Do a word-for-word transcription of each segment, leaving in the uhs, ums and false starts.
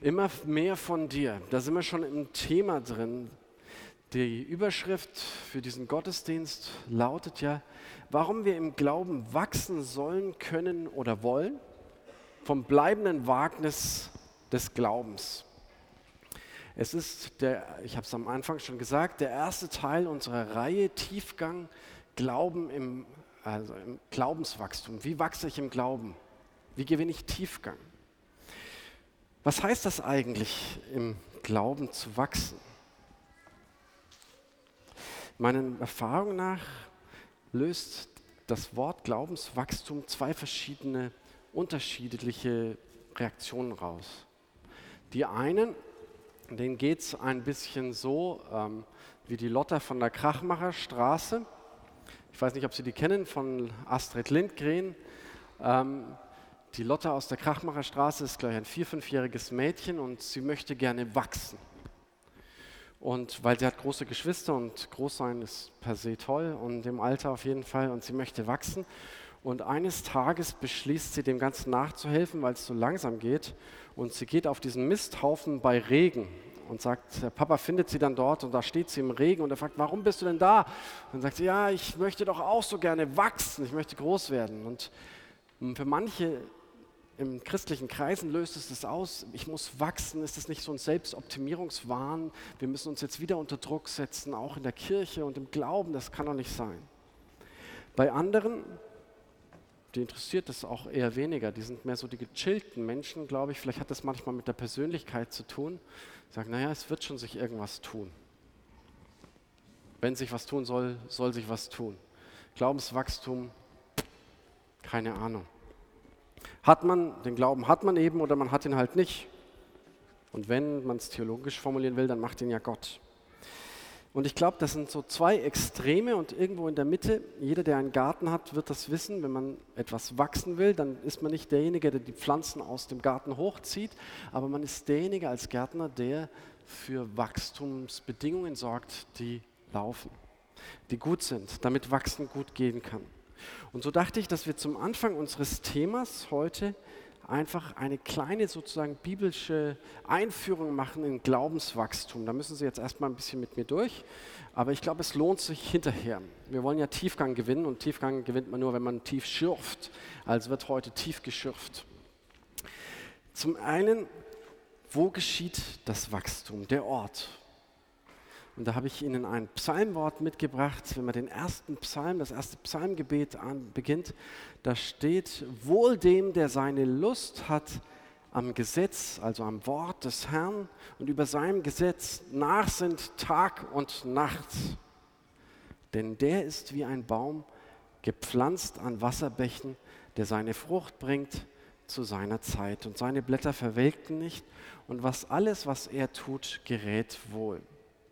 Immer mehr von dir. Da sind wir schon im Thema drin. Die Überschrift für diesen Gottesdienst lautet ja, warum wir im Glauben wachsen sollen, können oder wollen, vom bleibenden Wagnis des Glaubens. Es ist der, ich habe es am Anfang schon gesagt, der erste Teil unserer Reihe Tiefgang, Glauben im, also im Glaubenswachstum. Wie wachse ich im Glauben? Wie gewinne ich Tiefgang? Was heißt das eigentlich, im Glauben zu wachsen? Meiner Erfahrung nach löst das Wort Glaubenswachstum zwei verschiedene, unterschiedliche Reaktionen raus. Die einen, denen geht es ein bisschen so ähm, wie die Lotta von der Krachmacherstraße. Ich weiß nicht, ob Sie die kennen, von Astrid Lindgren. Ähm, Die Lotta aus der Krachmacherstraße ist gleich ein vier-, fünfjähriges Mädchen und sie möchte gerne wachsen. Und weil sie hat große Geschwister und groß sein ist per se toll und im Alter auf jeden Fall und sie möchte wachsen. Und eines Tages beschließt sie, dem Ganzen nachzuhelfen, weil es so langsam geht. Und sie geht auf diesen Misthaufen bei Regen und sagt, der Papa findet sie dann dort und da steht sie im Regen und er fragt, warum bist du denn da? Und dann sagt sie, ja, ich möchte doch auch so gerne wachsen, ich möchte groß werden. Und für manche im christlichen Kreisen löst es das aus, ich muss wachsen, ist das nicht so ein Selbstoptimierungswahn, wir müssen uns jetzt wieder unter Druck setzen, auch in der Kirche und im Glauben, das kann doch nicht sein. Bei anderen, die interessiert das auch eher weniger, die sind mehr so die gechillten Menschen, glaube ich, vielleicht hat das manchmal mit der Persönlichkeit zu tun, die sagen, naja, es wird schon sich irgendwas tun. Wenn sich was tun soll, soll sich was tun. Glaubenswachstum, keine Ahnung. Hat man, den Glauben hat man eben oder man hat ihn halt nicht. Und wenn man es theologisch formulieren will, dann macht ihn ja Gott. Und ich glaube, das sind so zwei Extreme und irgendwo in der Mitte, jeder, der einen Garten hat, wird das wissen, wenn man etwas wachsen will, dann ist man nicht derjenige, der die Pflanzen aus dem Garten hochzieht, aber man ist derjenige als Gärtner, der für Wachstumsbedingungen sorgt, die laufen, die gut sind, damit Wachsen gut gehen kann. Und so dachte ich, dass wir zum Anfang unseres Themas heute einfach eine kleine sozusagen biblische Einführung machen in Glaubenswachstum. Da müssen Sie jetzt erstmal ein bisschen mit mir durch, aber ich glaube, es lohnt sich hinterher. Wir wollen ja Tiefgang gewinnen und Tiefgang gewinnt man nur, wenn man tief schürft. Also wird heute tief geschürft. Zum einen, wo geschieht das Wachstum? Der Ort. Und da habe ich Ihnen ein Psalmwort mitgebracht. Wenn man den ersten Psalm, das erste Psalmgebet an, beginnt, da steht, wohl dem, der seine Lust hat am Gesetz, also am Wort des Herrn und über seinem Gesetz nachsinnt Tag und Nacht. Denn der ist wie ein Baum, gepflanzt an Wasserbächen, der seine Frucht bringt zu seiner Zeit. Und seine Blätter verwelken nicht und was alles, was er tut, gerät wohl.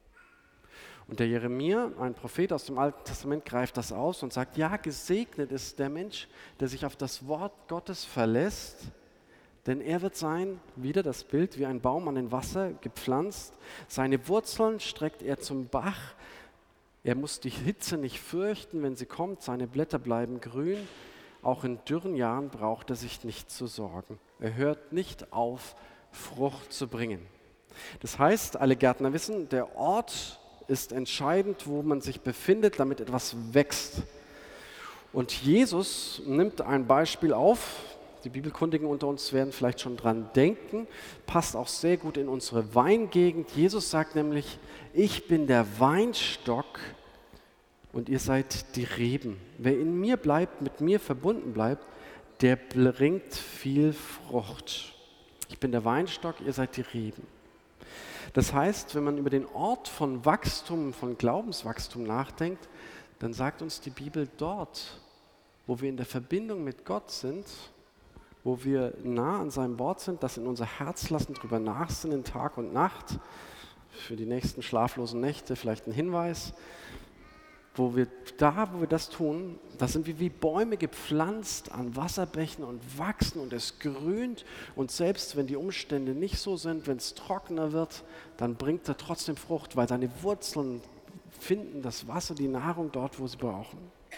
Und der Jeremia, ein Prophet aus dem Alten Testament, greift das aus und sagt, ja, gesegnet ist der Mensch, der sich auf das Wort Gottes verlässt, denn er wird sein, wieder das Bild, wie ein Baum an den Wasser gepflanzt. Seine Wurzeln streckt er zum Bach. Er muss die Hitze nicht fürchten, wenn sie kommt. Seine Blätter bleiben grün. Auch in dürren Jahren braucht er sich nicht zu sorgen. Er hört nicht auf, Frucht zu bringen. Das heißt, alle Gärtner wissen, der Ort ist entscheidend, wo man sich befindet, damit etwas wächst. Und Jesus nimmt ein Beispiel auf, die Bibelkundigen unter uns werden vielleicht schon dran denken, passt auch sehr gut in unsere Weingegend. Jesus sagt nämlich, ich bin der Weinstock und ihr seid die Reben. Wer in mir bleibt, mit mir verbunden bleibt, der bringt viel Frucht. Ich bin der Weinstock, ihr seid die Reben. Das heißt, wenn man über den Ort von Wachstum, von Glaubenswachstum nachdenkt, dann sagt uns die Bibel dort, wo wir in der Verbindung mit Gott sind, wo wir nah an seinem Wort sind, das in unser Herz lassen, drüber nachsinnen, Tag und Nacht, für die nächsten schlaflosen Nächte vielleicht ein Hinweis, wo wir da, wo wir das tun, da sind wir wie Bäume gepflanzt an Wasserbächen und wachsen und es grünt und selbst wenn die Umstände nicht so sind, wenn es trockener wird, dann bringt er trotzdem Frucht, weil seine Wurzeln finden das Wasser, die Nahrung dort, wo sie brauchen.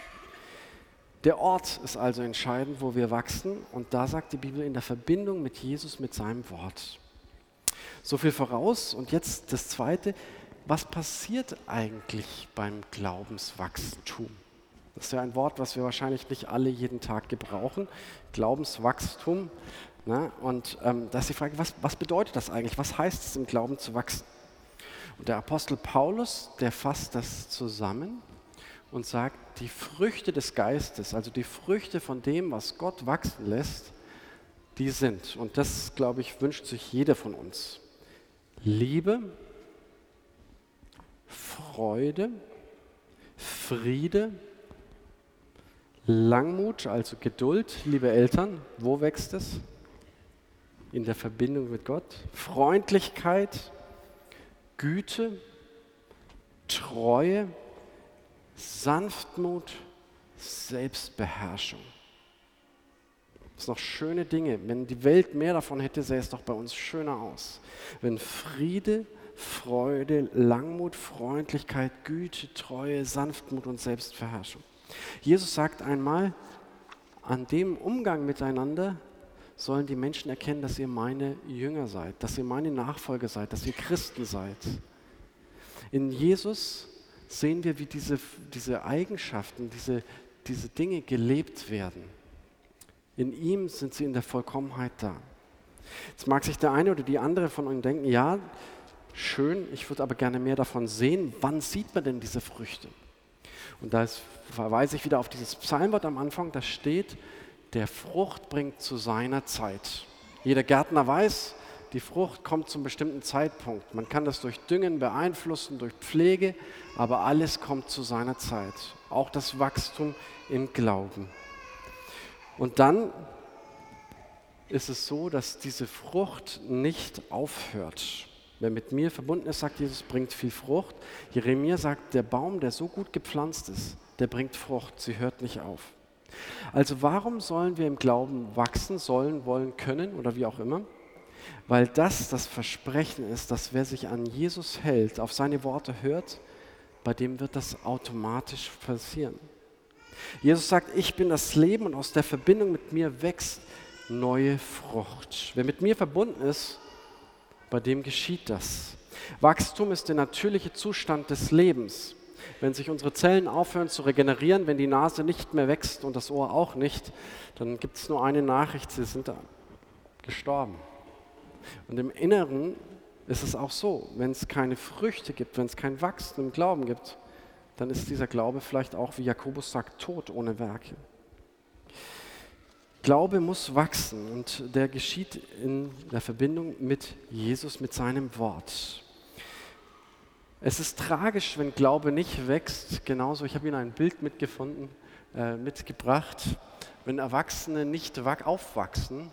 Der Ort ist also entscheidend, wo wir wachsen und da sagt die Bibel in der Verbindung mit Jesus, mit seinem Wort. So viel voraus. Und jetzt das Zweite, was passiert eigentlich beim Glaubenswachstum? Das ist ja ein Wort, was wir wahrscheinlich nicht alle jeden Tag gebrauchen. Glaubenswachstum. Ne? Und ähm, da ist die Frage, was, was bedeutet das eigentlich? Was heißt es, im Glauben zu wachsen? Und der Apostel Paulus, der fasst das zusammen und sagt, die Früchte des Geistes, also die Früchte von dem, was Gott wachsen lässt, die sind, und das, glaube ich, wünscht sich jeder von uns, Liebe, Freude, Friede, Langmut, also Geduld, liebe Eltern, wo wächst es? In der Verbindung mit Gott. Freundlichkeit, Güte, Treue, Sanftmut, Selbstbeherrschung. Das sind noch schöne Dinge. Wenn die Welt mehr davon hätte, sähe es doch bei uns schöner aus. Wenn Friede, Freude, Langmut, Freundlichkeit, Güte, Treue, Sanftmut und Selbstbeherrschung. Jesus sagt einmal, an dem Umgang miteinander sollen die Menschen erkennen, dass ihr meine Jünger seid, dass ihr meine Nachfolger seid, dass ihr Christen seid. In Jesus sehen wir, wie diese, diese Eigenschaften, diese, diese Dinge gelebt werden. In ihm sind sie in der Vollkommenheit da. Jetzt mag sich der eine oder die andere von euch denken, ja, schön, ich würde aber gerne mehr davon sehen. Wann sieht man denn diese Früchte? Und da ist, verweise ich wieder auf dieses Psalmwort am Anfang, da steht, der Frucht bringt zu seiner Zeit. Jeder Gärtner weiß, die Frucht kommt zum bestimmten Zeitpunkt. Man kann das durch Düngen beeinflussen, durch Pflege, aber alles kommt zu seiner Zeit. Auch das Wachstum im Glauben. Und dann ist es so, dass diese Frucht nicht aufhört. Wer mit mir verbunden ist, sagt Jesus, bringt viel Frucht. Jeremia sagt, der Baum, der so gut gepflanzt ist, der bringt Frucht, sie hört nicht auf. Also warum sollen wir im Glauben wachsen, sollen, wollen, können oder wie auch immer? Weil das das Versprechen ist, dass wer sich an Jesus hält, auf seine Worte hört, bei dem wird das automatisch passieren. Jesus sagt, ich bin das Leben und aus der Verbindung mit mir wächst neue Frucht. Wer mit mir verbunden ist, bei dem geschieht das. Wachstum ist der natürliche Zustand des Lebens. Wenn sich unsere Zellen aufhören zu regenerieren, wenn die Nase nicht mehr wächst und das Ohr auch nicht, dann gibt es nur eine Nachricht, sie sind gestorben. Und im Inneren ist es auch so, wenn es keine Früchte gibt, wenn es kein Wachsen im Glauben gibt, dann ist dieser Glaube vielleicht auch, wie Jakobus sagt, tot ohne Werke. Glaube muss wachsen und der geschieht in der Verbindung mit Jesus, mit seinem Wort. Es ist tragisch, wenn Glaube nicht wächst. Genauso, ich habe Ihnen ein Bild mitgefunden, äh, mitgebracht. Wenn Erwachsene nicht aufwachsen,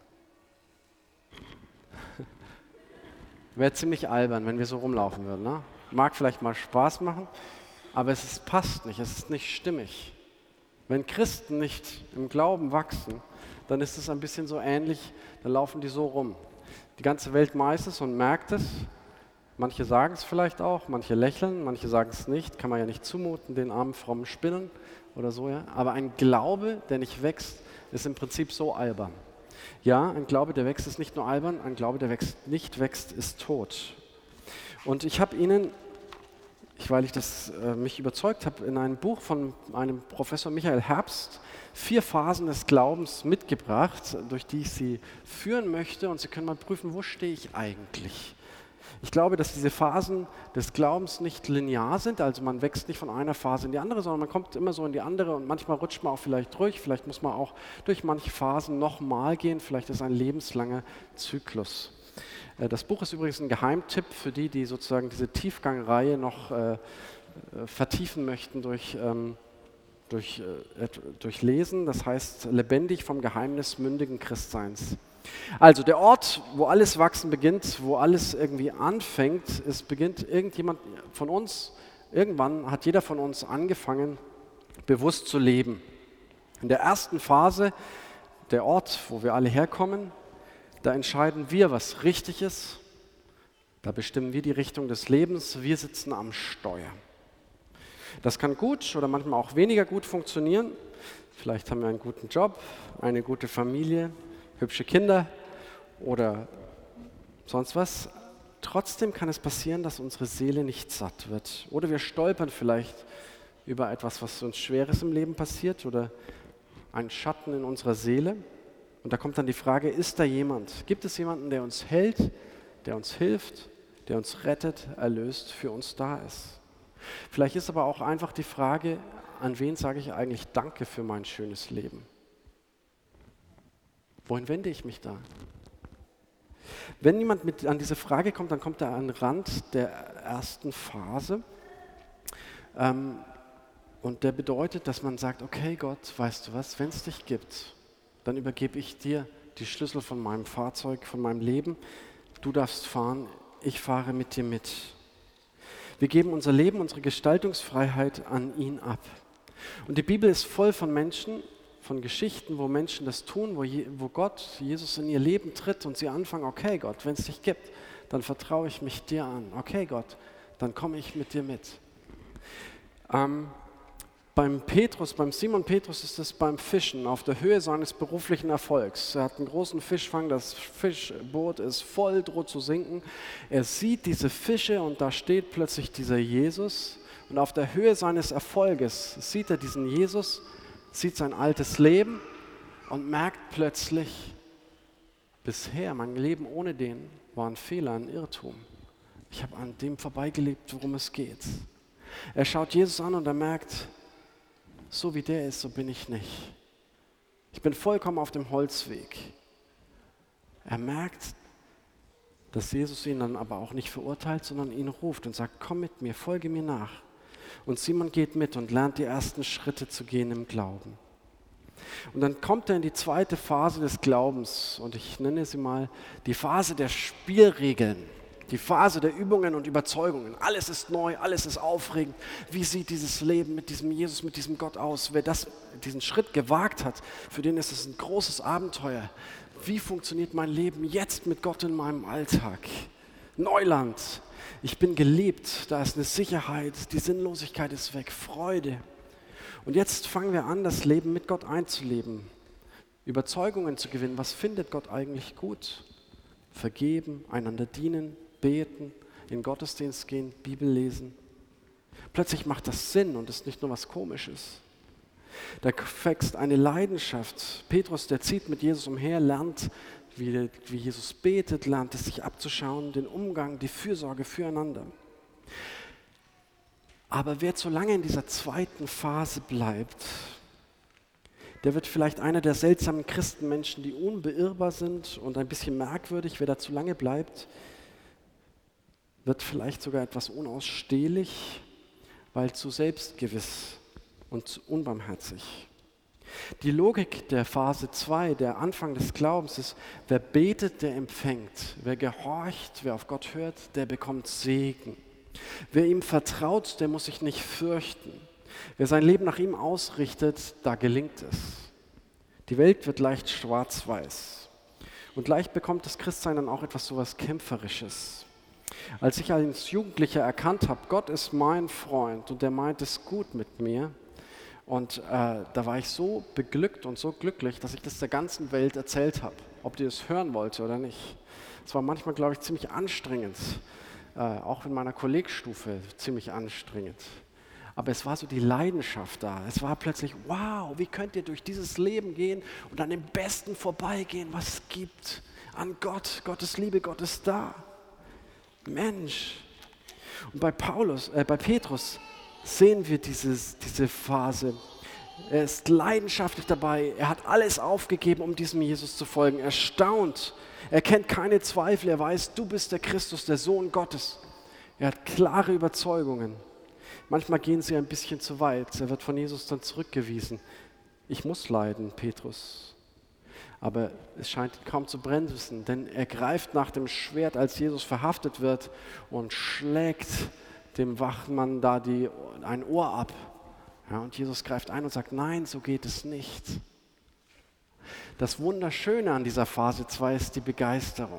wäre ziemlich albern, wenn wir so rumlaufen würden. Ne? Mag vielleicht mal Spaß machen, aber es ist, passt nicht, es ist nicht stimmig. Wenn Christen nicht im Glauben wachsen, dann ist es ein bisschen so ähnlich, dann laufen die so rum. Die ganze Welt weiß es und merkt es. Manche sagen es vielleicht auch, manche lächeln, manche sagen es nicht. Kann man ja nicht zumuten, den armen, frommen Spinnen oder so. Ja. Aber ein Glaube, der nicht wächst, ist im Prinzip so albern. Ja, ein Glaube, der wächst, ist nicht nur albern. Ein Glaube, der wächst, nicht wächst, ist tot. Und ich habe Ihnen, ich, weil ich das äh, mich überzeugt habe, in einem Buch von einem Professor Michael Herbst vier Phasen des Glaubens mitgebracht, durch die ich Sie führen möchte. Und Sie können mal prüfen, wo stehe ich eigentlich? Ich glaube, dass diese Phasen des Glaubens nicht linear sind, also man wächst nicht von einer Phase in die andere, sondern man kommt immer so in die andere und manchmal rutscht man auch vielleicht durch, vielleicht muss man auch durch manche Phasen nochmal gehen, vielleicht ist es ein lebenslanger Zyklus. Das Buch ist übrigens ein Geheimtipp für die, die sozusagen diese Tiefgangreihe noch äh, vertiefen möchten durch, ähm, durch, äh, durch Lesen, das heißt lebendig vom Geheimnis mündigen Christseins. Also der Ort, wo alles wachsen beginnt, wo alles irgendwie anfängt, es beginnt irgendjemand von uns, irgendwann hat jeder von uns angefangen, bewusst zu leben. In der ersten Phase, der Ort, wo wir alle herkommen, da entscheiden wir, was richtig ist, da bestimmen wir die Richtung des Lebens, wir sitzen am Steuer. Das kann gut oder manchmal auch weniger gut funktionieren. Vielleicht haben wir einen guten Job, eine gute Familie, hübsche Kinder oder sonst was. trotzdem kann es passieren, dass unsere Seele nicht satt wird. Oder wir stolpern vielleicht über etwas, was uns Schweres im Leben passiert oder einen Schatten in unserer Seele. Und da kommt dann die Frage, ist da jemand? Gibt es jemanden, der uns hält, der uns hilft, der uns rettet, erlöst, für uns da ist? Vielleicht ist aber auch einfach die Frage, an wen sage ich eigentlich Danke für mein schönes Leben? Wohin wende ich mich da? Wenn jemand mit an diese Frage kommt, dann kommt er an den Rand der ersten Phase. Ähm, und der bedeutet, dass man sagt, okay Gott, weißt du was, wenn es dich gibt, dann übergebe ich dir die Schlüssel von meinem Fahrzeug, von meinem Leben. Du darfst fahren, ich fahre mit dir mit. Wir geben unser Leben, unsere Gestaltungsfreiheit an ihn ab. Und die Bibel ist voll von Menschen, von Geschichten, wo Menschen das tun, wo, Je, wo Gott, Jesus in ihr Leben tritt und sie anfangen, okay Gott, wenn es dich gibt, dann vertraue ich mich dir an. Okay Gott, dann komme ich mit dir mit. Ähm, beim Petrus, beim Simon Petrus ist es beim Fischen auf der Höhe seines beruflichen Erfolgs. Er hat einen großen Fischfang, das Fischboot ist voll, droht zu sinken. Er sieht diese Fische und da steht plötzlich dieser Jesus. Und auf der Höhe seines Erfolges sieht er diesen Jesus, sieht sein altes Leben und merkt plötzlich, bisher, mein Leben ohne den war ein Fehler, ein Irrtum. Ich habe an dem vorbeigelebt, worum es geht. Er schaut Jesus an und er merkt, so wie der ist, so bin ich nicht. Ich bin vollkommen auf dem Holzweg. Er merkt, dass Jesus ihn dann aber auch nicht verurteilt, sondern ihn ruft und sagt, komm mit mir, folge mir nach. Und Simon geht mit und lernt die ersten Schritte zu gehen im Glauben. Und dann kommt er in die zweite Phase des Glaubens und ich nenne sie mal die Phase der Spielregeln, die Phase der Übungen und Überzeugungen. Alles ist neu, alles ist aufregend. Wie sieht dieses Leben mit diesem Jesus, mit diesem Gott aus? Wer das, diesen Schritt gewagt hat, für den ist es ein großes Abenteuer. Wie funktioniert mein Leben jetzt mit Gott in meinem Alltag? Neuland. Ich bin geliebt, da ist eine Sicherheit, die Sinnlosigkeit ist weg, Freude. Und jetzt fangen wir an, das Leben mit Gott einzuleben, Überzeugungen zu gewinnen. Was findet Gott eigentlich gut? Vergeben, einander dienen, beten, in den Gottesdienst gehen, Bibel lesen. Plötzlich macht das Sinn und ist nicht nur was Komisches. Da wächst eine Leidenschaft. Petrus, der zieht mit Jesus umher, lernt, wie, wie Jesus betet, lernt es sich abzuschauen, den Umgang, die Fürsorge füreinander. Aber wer zu lange in dieser zweiten Phase bleibt, der wird vielleicht einer der seltsamen Christenmenschen, die unbeirrbar sind und ein bisschen merkwürdig. Wer da zu lange bleibt, wird vielleicht sogar etwas unausstehlich, weil zu selbstgewiss und zu unbarmherzig. Die Logik der Phase zwei, der Anfang des Glaubens ist, wer betet, der empfängt. Wer gehorcht, wer auf Gott hört, der bekommt Segen. Wer ihm vertraut, der muss sich nicht fürchten. Wer sein Leben nach ihm ausrichtet, da gelingt es. Die Welt wird leicht schwarz-weiß. Und leicht bekommt das Christsein dann auch etwas so was Kämpferisches. Als ich als Jugendlicher erkannt habe, Gott ist mein Freund und der meint es gut mit mir, und äh, da war ich so beglückt und so glücklich, dass ich das der ganzen Welt erzählt habe, ob die es hören wollte oder nicht. Es war manchmal, glaube ich, ziemlich anstrengend, äh, auch in meiner Kollegstufe ziemlich anstrengend. Aber es war so die Leidenschaft da. Es war plötzlich, wow, wie könnt ihr durch dieses Leben gehen und an dem Besten vorbeigehen, was es gibt an Gott. Gottes Liebe, Gott ist da. Mensch. Und bei Paulus, äh, bei Petrus sehen wir dieses, diese Phase. Er ist leidenschaftlich dabei. Er hat alles aufgegeben, um diesem Jesus zu folgen. Er staunt. Er kennt keine Zweifel. Er weiß, du bist der Christus, der Sohn Gottes. Er hat klare Überzeugungen. Manchmal gehen sie ein bisschen zu weit. Er wird von Jesus dann zurückgewiesen. Ich muss leiden, Petrus. Aber es scheint ihn kaum zu bremsen, denn er greift nach dem Schwert, als Jesus verhaftet wird und schlägt dem Wachmann da die, ein Ohr ab. Ja, und Jesus greift ein und sagt, nein, so geht es nicht. Das Wunderschöne an dieser Phase zwei ist die Begeisterung.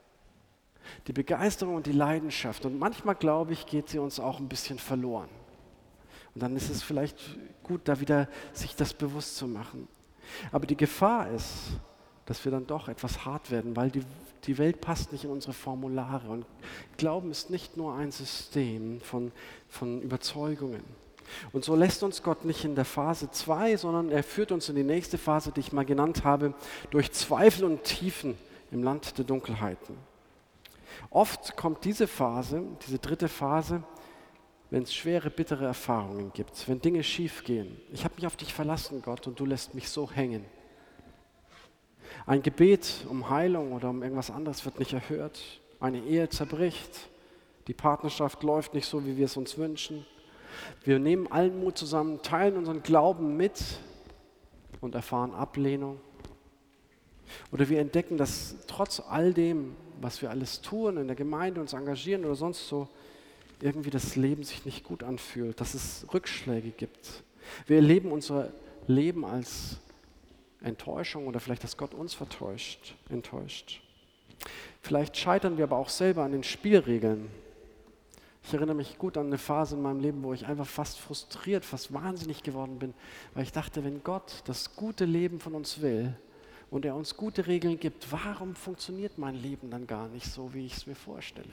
Die Begeisterung und die Leidenschaft. Und manchmal, glaube ich, geht sie uns auch ein bisschen verloren. Und dann ist es vielleicht gut, da wieder sich das bewusst zu machen. Aber die Gefahr ist, dass wir dann doch etwas hart werden, weil die, die Welt passt nicht in unsere Formulare. Und Glauben ist nicht nur ein System von, von Überzeugungen. Und so lässt uns Gott nicht in der Phase zwei, sondern er führt uns in die nächste Phase, die ich mal genannt habe, durch Zweifel und Tiefen im Land der Dunkelheiten. Oft kommt diese Phase, diese dritte Phase, wenn es schwere, bittere Erfahrungen gibt, wenn Dinge schief gehen. Ich habe mich auf dich verlassen, Gott, und du lässt mich so hängen. Ein Gebet um Heilung oder um irgendwas anderes wird nicht erhört. Eine Ehe zerbricht. Die Partnerschaft läuft nicht so, wie wir es uns wünschen. Wir nehmen allen Mut zusammen, teilen unseren Glauben mit und erfahren Ablehnung. Oder wir entdecken, dass trotz all dem, was wir alles tun, in der Gemeinde uns engagieren oder sonst so, irgendwie das Leben sich nicht gut anfühlt, dass es Rückschläge gibt. Wir erleben unser Leben als Enttäuschung oder vielleicht, dass Gott uns vertäuscht, enttäuscht. Vielleicht scheitern wir aber auch selber an den Spielregeln. Ich erinnere mich gut an eine Phase in meinem Leben, wo ich einfach fast frustriert, fast wahnsinnig geworden bin, weil ich dachte, wenn Gott das gute Leben von uns will und er uns gute Regeln gibt, warum funktioniert mein Leben dann gar nicht so, wie ich es mir vorstelle?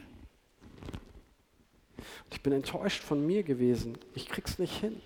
Und ich bin enttäuscht von mir gewesen. Ich krieg's nicht hin.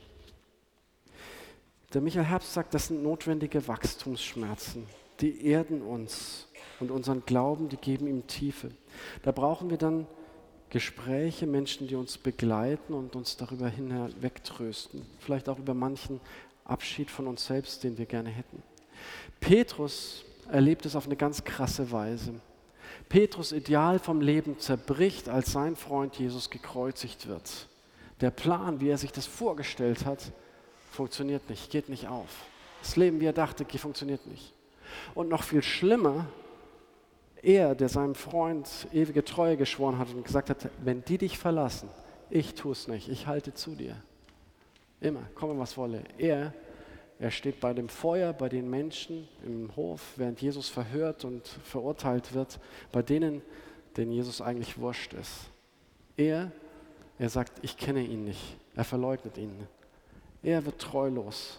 Der Michael Herbst sagt, das sind notwendige Wachstumsschmerzen. Die erden uns und unseren Glauben, die geben ihm Tiefe. Da brauchen wir dann Gespräche, Menschen, die uns begleiten und uns darüber hinweg trösten. Vielleicht auch über manchen Abschied von uns selbst, den wir gerne hätten. Petrus erlebt es auf eine ganz krasse Weise. Petrus' Ideal vom Leben zerbricht, als sein Freund Jesus gekreuzigt wird. Der Plan, wie er sich das vorgestellt hat, funktioniert nicht, geht nicht auf. Das Leben, wie er dachte, funktioniert nicht. Und noch viel schlimmer, er, der seinem Freund ewige Treue geschworen hat und gesagt hat, wenn die dich verlassen, ich tue es nicht, ich halte zu dir. Immer, komme was wolle. Er, er steht bei dem Feuer, bei den Menschen im Hof, während Jesus verhört und verurteilt wird, bei denen, denen Jesus eigentlich wurscht ist. Er, er sagt, ich kenne ihn nicht, er verleugnet ihn. Er wird treulos.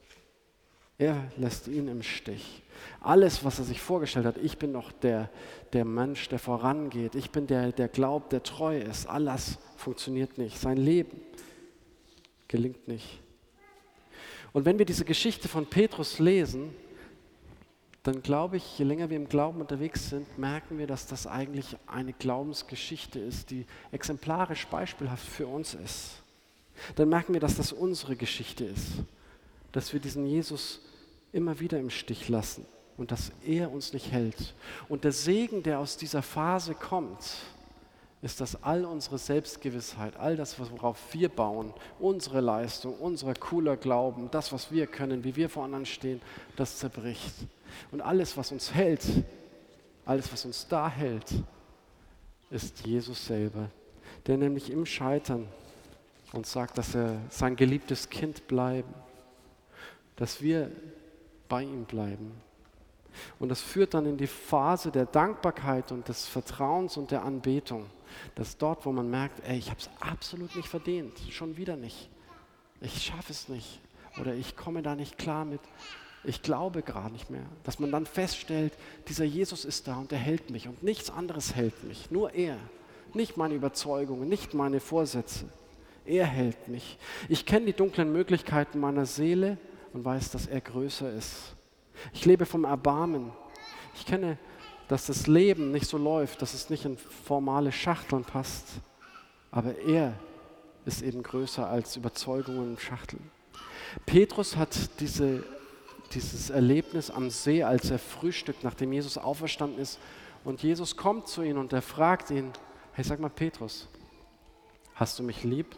Er lässt ihn im Stich. Alles, was er sich vorgestellt hat, ich bin noch der, der Mensch, der vorangeht, ich bin der, der glaubt, der treu ist, alles funktioniert nicht. Sein Leben gelingt nicht. Und wenn wir diese Geschichte von Petrus lesen, dann glaube ich, je länger wir im Glauben unterwegs sind, merken wir, dass das eigentlich eine Glaubensgeschichte ist, die exemplarisch beispielhaft für uns ist. Dann merken wir, dass das unsere Geschichte ist, dass wir diesen Jesus immer wieder im Stich lassen und dass er uns nicht hält. Und der Segen, der aus dieser Phase kommt, ist, dass all unsere Selbstgewissheit, all das, worauf wir bauen, unsere Leistung, unser cooler Glauben, das, was wir können, wie wir vor anderen stehen, das zerbricht. Und alles, was uns hält, alles, was uns da hält, ist Jesus selber, der nämlich im Scheitern uns sagt, dass er sein geliebtes Kind bleiben, dass wir bei ihm bleiben. Und das führt dann in die Phase der Dankbarkeit und des Vertrauens und der Anbetung. Das ist dort, wo man merkt, ey, ich habe es absolut nicht verdient, schon wieder nicht. Ich schaffe es nicht oder ich komme da nicht klar mit. Ich glaube gerade nicht mehr. Dass man dann feststellt, dieser Jesus ist da und er hält mich und nichts anderes hält mich, nur er. Nicht meine Überzeugungen, nicht meine Vorsätze. Er hält mich. Ich kenne die dunklen Möglichkeiten meiner Seele und weiß, dass er größer ist. Ich lebe vom Erbarmen. Ich kenne, dass das Leben nicht so läuft, dass es nicht in formale Schachteln passt. Aber er ist eben größer als Überzeugungen und Schachteln. Petrus hat diese, dieses Erlebnis am See, als er frühstückt, nachdem Jesus auferstanden ist. Und Jesus kommt zu ihm und er fragt ihn, hey, sag mal Petrus, hast du mich lieb?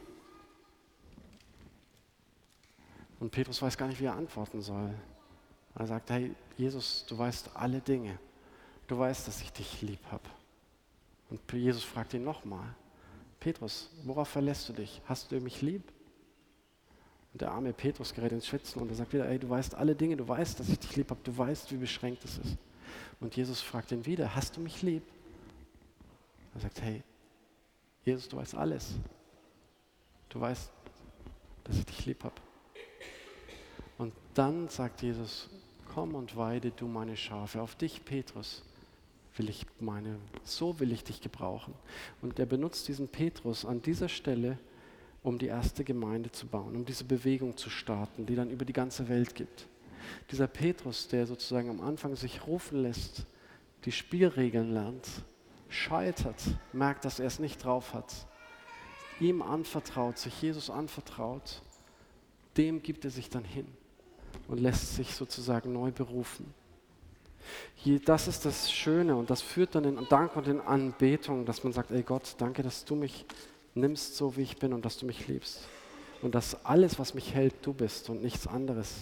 Und Petrus weiß gar nicht, wie er antworten soll. Er sagt, hey Jesus, du weißt alle Dinge. Du weißt, dass ich dich lieb habe. Und Jesus fragt ihn nochmal, Petrus, worauf verlässt du dich? Hast du mich lieb? Und der arme Petrus gerät ins Schwitzen und er sagt wieder, hey, du weißt alle Dinge, du weißt, dass ich dich lieb habe, du weißt, wie beschränkt es ist. Und Jesus fragt ihn wieder, hast du mich lieb? Er sagt, hey, Jesus, du weißt alles. Du weißt, dass ich dich lieb habe. Und dann sagt Jesus, komm und weide du meine Schafe. Auf dich, Petrus, will ich meine, so will ich dich gebrauchen. Und er benutzt diesen Petrus an dieser Stelle, um die erste Gemeinde zu bauen, um diese Bewegung zu starten, die dann über die ganze Welt gibt. Dieser Petrus, der sozusagen am Anfang sich rufen lässt, die Spielregeln lernt, scheitert, merkt, dass er es nicht drauf hat, ihm anvertraut, sich Jesus anvertraut, dem gibt er sich dann hin und lässt sich sozusagen neu berufen. Hier, das ist das Schöne und das führt dann in Dank und in Anbetung, dass man sagt, ey Gott, danke, dass du mich nimmst, so wie ich bin und dass du mich liebst. Und dass alles, was mich hält, du bist und nichts anderes.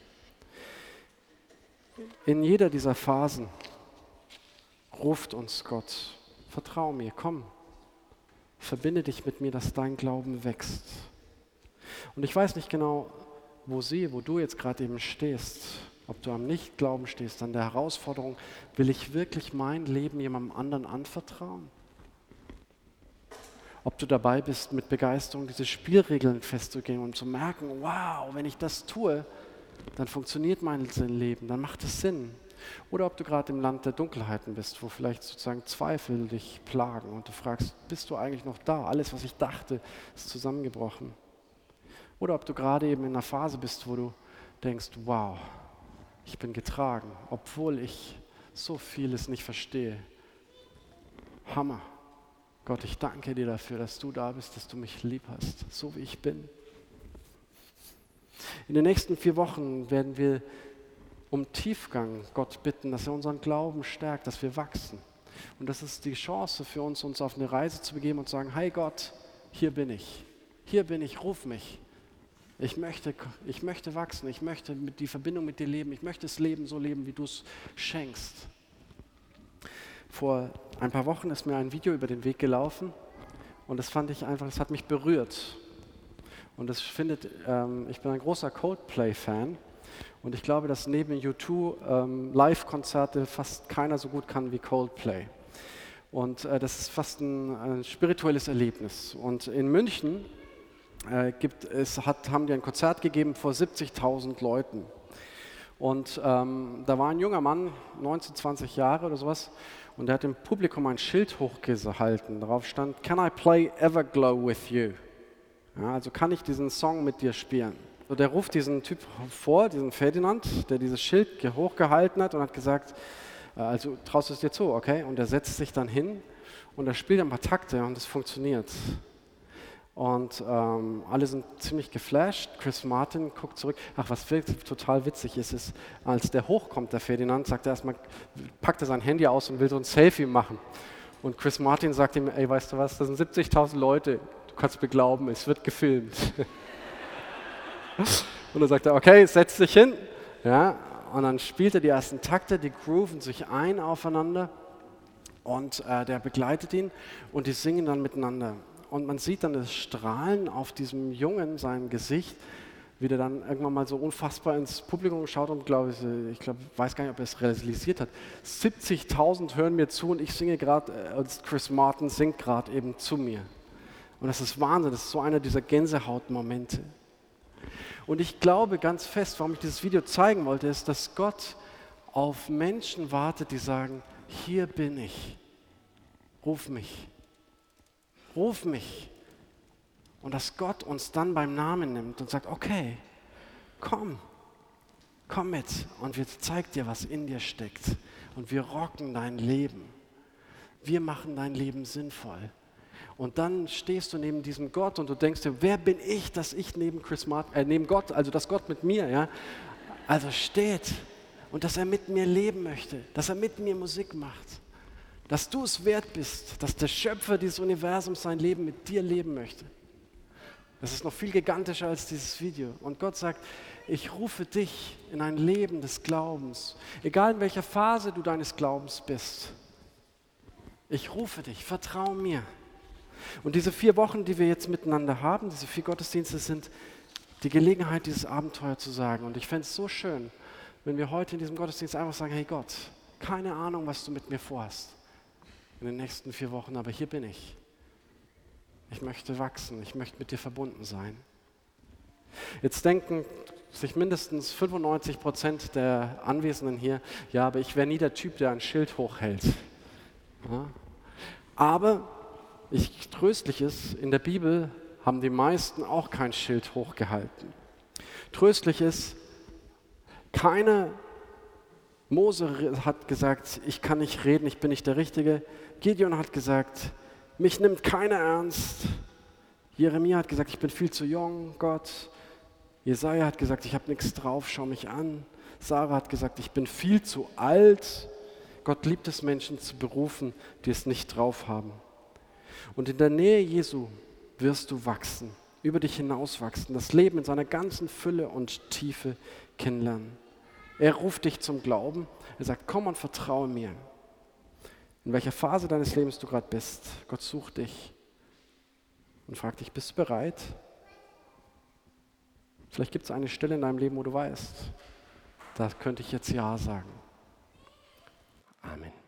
In jeder dieser Phasen ruft uns Gott, vertrau mir, komm, verbinde dich mit mir, dass dein Glauben wächst. Und ich weiß nicht genau, wo sie, wo du jetzt gerade eben stehst, ob du am Nichtglauben stehst, an der Herausforderung, will ich wirklich mein Leben jemandem anderen anvertrauen? Ob du dabei bist, mit Begeisterung diese Spielregeln festzugehen und zu merken, wow, wenn ich das tue, dann funktioniert mein Leben, dann macht es Sinn. Oder ob du gerade im Land der Dunkelheiten bist, wo vielleicht sozusagen Zweifel dich plagen und du fragst, bist du eigentlich noch da? Alles, was ich dachte, ist zusammengebrochen. Oder ob du gerade eben in einer Phase bist, wo du denkst, wow, ich bin getragen, obwohl ich so vieles nicht verstehe. Hammer. Gott, ich danke dir dafür, dass du da bist, dass du mich lieb hast, so wie ich bin. In den nächsten vier Wochen werden wir um Tiefgang Gott bitten, dass er unseren Glauben stärkt, dass wir wachsen. Und das ist die Chance für uns, uns auf eine Reise zu begeben und zu sagen, hey Gott, hier bin ich, hier bin ich, ruf mich. Ich möchte, ich möchte wachsen, ich möchte mit die Verbindung mit dir leben, ich möchte das Leben so leben, wie du es schenkst. Vor ein paar Wochen ist mir ein Video über den Weg gelaufen und das fand ich einfach, das hat mich berührt. Und das findet, ähm, ich bin ein großer Coldplay-Fan und ich glaube, dass neben U zwei ähm, Live-Konzerte fast keiner so gut kann wie Coldplay. Und äh, das ist fast ein, ein spirituelles Erlebnis. Und in München äh, gibt es, hat, haben die ein Konzert gegeben vor siebzigtausend Leuten. Und ähm, da war ein junger Mann, neunzehn, zwanzig Jahre oder sowas, und der hat im Publikum ein Schild hochgehalten. Darauf stand, "Can I play Everglow with you?" Ja, also kann ich diesen Song mit dir spielen? So, der ruft diesen Typ vor, diesen Ferdinand, der dieses Schild hochgehalten hat und hat gesagt, äh, also traust du es dir zu, okay? Und er setzt sich dann hin und er spielt ein paar Takte und es funktioniert. Und ähm, alle sind ziemlich geflasht. Chris Martin guckt zurück. Ach, was wirklich total witzig ist, ist, als der hochkommt, der Ferdinand, sagt er erstmal, packt er sein Handy aus und will so ein Selfie machen. Und Chris Martin sagt ihm, ey, weißt du was, das sind siebzigtausend Leute, du kannst mir glauben, es wird gefilmt. Und dann sagt er, okay, setz dich hin. Ja, und dann spielt er die ersten Takte, die grooven sich ein aufeinander und äh, der begleitet ihn und die singen dann miteinander. Und man sieht dann das Strahlen auf diesem Jungen, sein Gesicht, wie der dann irgendwann mal so unfassbar ins Publikum schaut und glaube ich, ich glaub, weiß gar nicht, ob er es realisiert hat. siebzigtausend hören mir zu und ich singe gerade, äh, Chris Martin singt gerade eben zu mir. Und das ist Wahnsinn, das ist so einer dieser Gänsehautmomente. Und ich glaube ganz fest, warum ich dieses Video zeigen wollte, ist, dass Gott auf Menschen wartet, die sagen, hier bin ich, ruf mich. Ruf mich. Und dass Gott uns dann beim Namen nimmt und sagt, okay, komm, komm mit und wir zeigen dir, was in dir steckt. Und wir rocken dein Leben. Wir machen dein Leben sinnvoll. Und dann stehst du neben diesem Gott und du denkst dir, wer bin ich, dass ich neben Chris Martin, äh, neben Gott, also dass Gott mit mir, ja, also steht und dass er mit mir leben möchte, dass er mit mir Musik macht. Dass du es wert bist, dass der Schöpfer dieses Universums sein Leben mit dir leben möchte. Das ist noch viel gigantischer als dieses Video. Und Gott sagt, ich rufe dich in ein Leben des Glaubens. Egal in welcher Phase du deines Glaubens bist. Ich rufe dich, vertrau mir. Und diese vier Wochen, die wir jetzt miteinander haben, diese vier Gottesdienste sind die Gelegenheit, dieses Abenteuer zu sagen. Und ich fände es so schön, wenn wir heute in diesem Gottesdienst einfach sagen, hey Gott, keine Ahnung, was du mit mir vorhast. In den nächsten vier Wochen, aber hier bin ich. Ich möchte wachsen, ich möchte mit dir verbunden sein. Jetzt denken sich mindestens fünfundneunzig Prozent der Anwesenden hier, ja, aber ich wäre nie der Typ, der ein Schild hochhält. Ja. Aber ich, tröstlich ist, in der Bibel haben die meisten auch kein Schild hochgehalten. Tröstlich ist, keiner, Mose hat gesagt, ich kann nicht reden, ich bin nicht der Richtige. Gideon hat gesagt, mich nimmt keiner ernst. Jeremia hat gesagt, ich bin viel zu jung, Gott. Jesaja hat gesagt, ich habe nichts drauf, schau mich an. Sarah hat gesagt, ich bin viel zu alt. Gott liebt es, Menschen zu berufen, die es nicht drauf haben. Und in der Nähe Jesu wirst du wachsen, über dich hinaus wachsen, das Leben in seiner ganzen Fülle und Tiefe kennenlernen. Er ruft dich zum Glauben. Er sagt, komm und vertraue mir. In welcher Phase deines Lebens du gerade bist, Gott sucht dich und fragt dich, bist du bereit? Vielleicht gibt es eine Stelle in deinem Leben, wo du weißt, da könnte ich jetzt Ja sagen. Amen.